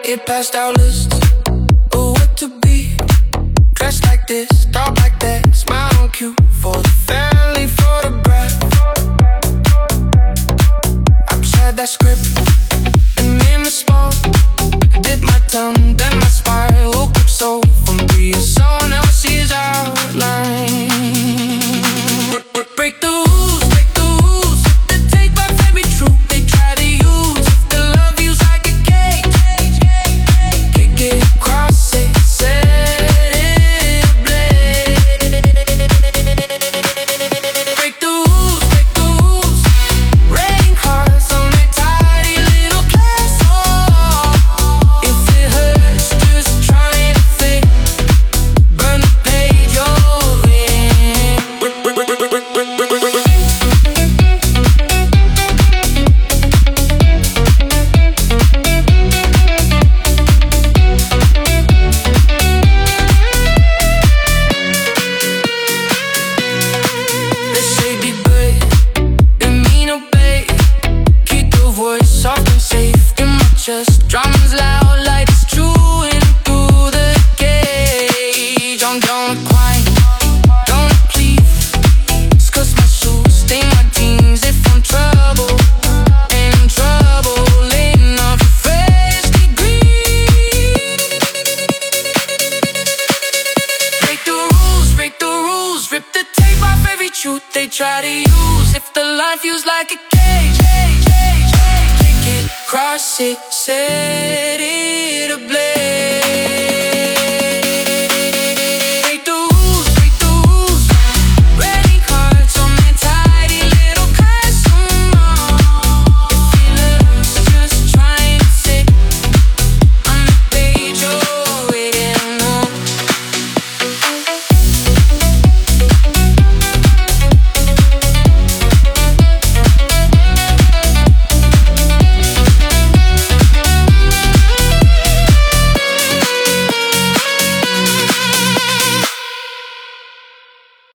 It passed our lists of what to be. Dressed like this, talk like that, smile on cue for the family photograph. I just had that script and in the spot, did my tongue, then my spine. Woke up so from being someone else's outline. Break the rules, break the rules. The take my baby true. They try to use the love you's like a cage. Kick it, cross it, set it ablaze. Break the rules, break the rules. Rain cars on that tidy little glass. Oh, if it hurts, just try to fit. Burn the page you're in. They say be good, they mean obey. Keep the voice soft and safe in my chest. Drums loud like it's true in through the cage. I'm don't quiet, don't plead. It's 'cause my shoes stain my jeans. If I'm trouble, and I'm trouble in a first degree. Break the rules, break the rules. Rip the tape off every truth they try to use. If the line feels like a cage, kick it, cross it, say